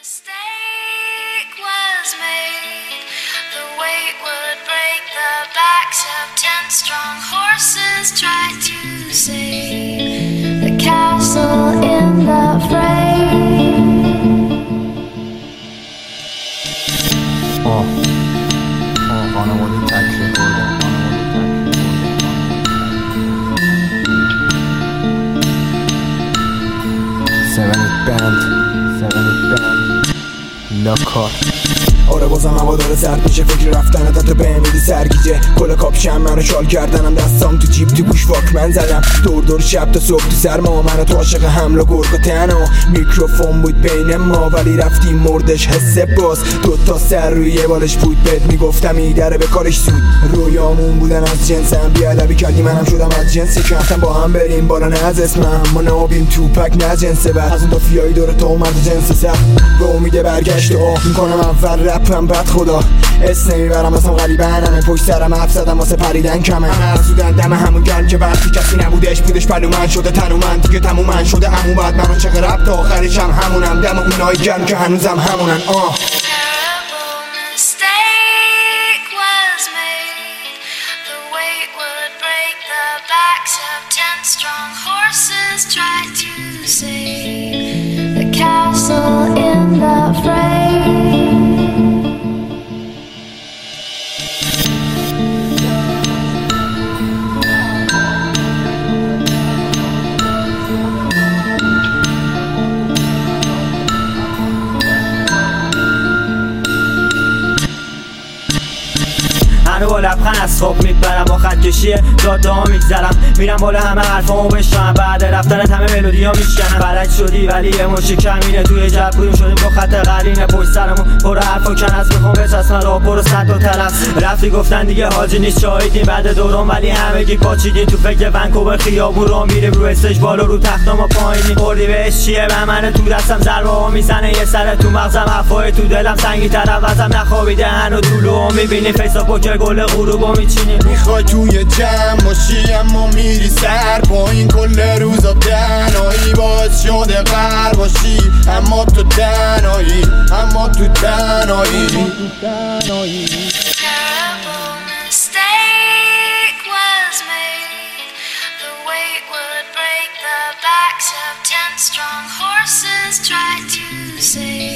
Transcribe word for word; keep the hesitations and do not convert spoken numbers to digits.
mistake was made. The weight would break the backs of ten strong horses. Tried to save the castle in the fray. آه آه خانواده تکلیه کرده Seven band Seven band لاکار آره بازم هوا داره سرد میشه، فکر رفتن تا تو به میدی سرگیجه. کل کاپشن منو شال کردنم، دستام تو جیب تو گوش واکمن زدم. دور دور شب تا صبح تو سرما، منو تو عاشق حمل و گرگ و تنها. میکروفون بود بین ما ولی رفتیم مردش حس باز. دوتا سر روی یه بالش بود، بهت میگفتم ایدره به کارش سود. رویامون بودن از جنسم، بیادبی کردی منم شدم از جنس کم. با هم بریم بالا نه از اسمم، ما نابیم تو پک نه جنس بعد. از اون تا فیایی داره تو مرد جنس سخت، به امید برگشت و آه میکنم اول رپم بعد خدا. اس نمیبرم اصلا غریبنمه، پشت سرم حرف زدم واسه پریدن کمه. همه افزودن دم همون گرم که وقتی کسی نبودش بودش پلو من شده تن و من دیگه تمومن شده همون بعد من عاشق رپ تا آخرش هم همونم. دم اونایی گرم که هنوزم همونن. آه Strong horses tried to save the castle in the fray. منو با لبخند از خواب میبرم، با خط کشی جاده ها میگذرم، میرم بالا همه حرفامو بشنم. بعد رفتن همه ملودی ها میشکنم. فلج شدی ولی یه مشی کمینه، توی جب بودیم شدیم با خط قرینه. پشت سرمون پر حرف و کن از میخوام بچسبن را پر و صد و طرف. رفتی گفتن دیگه حاجی نیست، شاهدیم بعد دوران ولی همگی پاچیدین. تو فکر ونکوور خیابون را میریم، رو استش بالا رو تخت ما پایینی. خوردی بهش چیه به منه تو دستم ضربه ها میزنه، یه سر تو مغزم حرفای تو دلم سنگی تر عوضم. نخوابیده هنو طولو میبینی فیسا پوکر گل غروبو میچینی. میخوای توی جمع باشی اما میری سر پایین، کل روزا تنهایی باعث شده غر باشی. اما تو تنهایی، اما تو تنهایی. Terrible mistake was made. The weight would break the backs of ten strong horses. Tried to save